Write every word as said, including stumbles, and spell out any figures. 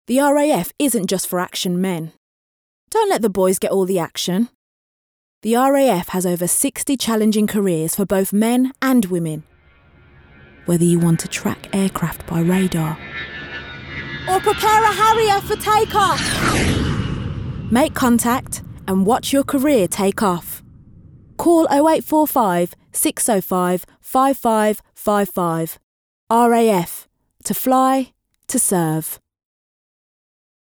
The R A F isn't just for action men. Don't let the boys get all the action. The R A F has over sixty challenging careers for both men and women. Whether you want to track aircraft by radar or prepare a Harrier for takeoff, make contact and watch your career take off. Call oh eight four five, six oh five, five five five five. R A F. To fly, to serve.